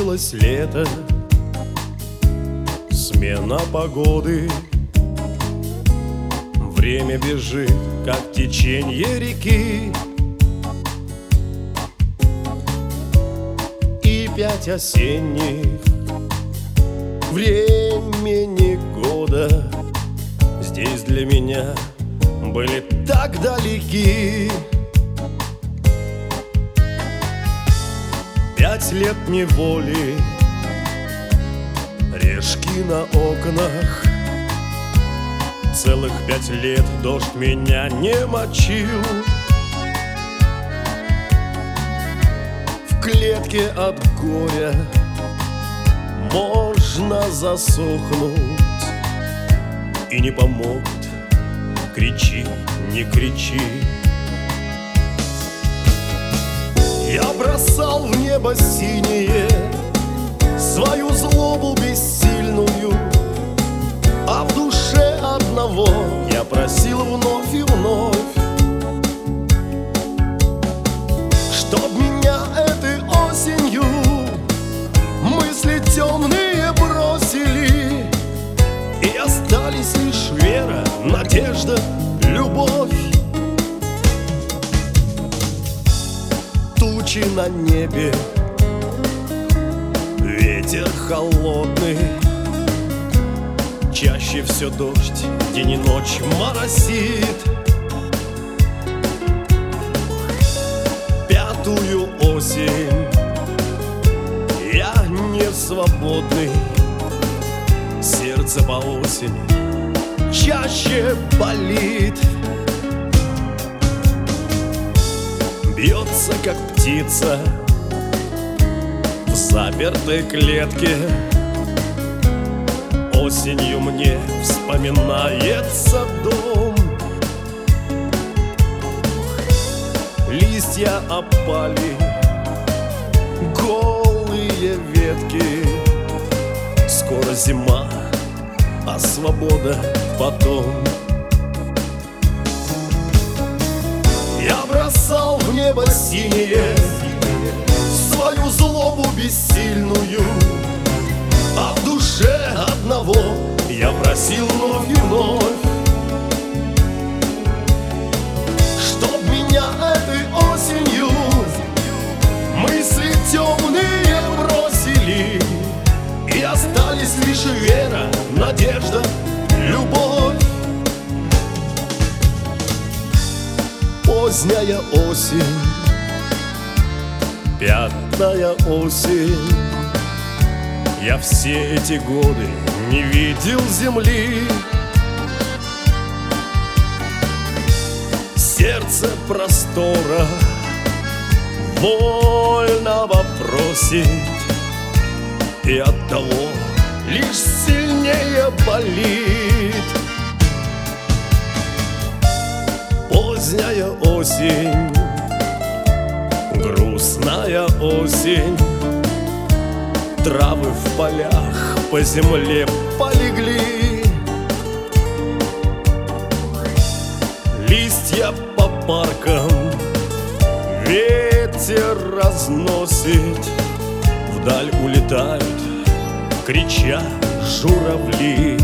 Кончилось лето, смена погоды. Время бежит, как течение реки. И 5 осенних времени года здесь для меня были так далеки. 5 лет неволи, решки на окнах. Целых 5 лет дождь меня не мочил. В клетке от горя можно засохнуть, и не помогут кричи, не кричи. Я бросал в небо синее свою злобу бессильную, а в душе одного я просил вновь и вновь, чтоб меня этой осенью мысли темные бросили, и остались лишь вера, надежда, любовь. Тучи на небе, ветер холодный, чаще все дождь, день и ночь моросит. 5-ю осень, я не свободный, сердце по осени чаще болит. Бьется, как птица в запертой клетке. Осенью мне вспоминается дом. Листья опали, голые ветки. Скоро зима, а свобода потом. Я бросал в небо синее свою злобу бессильную, а в душе одного я просил вновь и вновь, чтоб меня этой осенью мысли темные бросили, и остались лишь вера, надежда, любовь. Поздняя осень, 5-я осень, я все эти годы не видел земли. Сердце простора вольного просит, и оттого лишь сильнее болит. Поздняя осень, грустная осень, травы в полях по земле полегли. Листья по паркам ветер разносит, вдаль улетают, крича, журавли.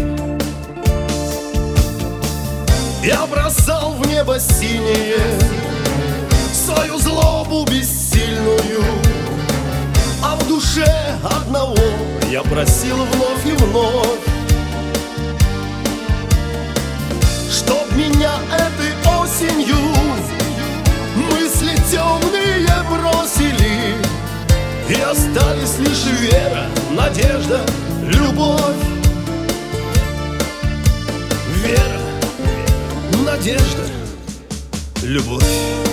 Я бросал в небо синее свою злобу бессильную, а в душе одного я просил вновь и вновь, чтоб меня этой осенью мысли темные бросили, и остались лишь вера, надежда, любовь. Вера, надежда, любовь.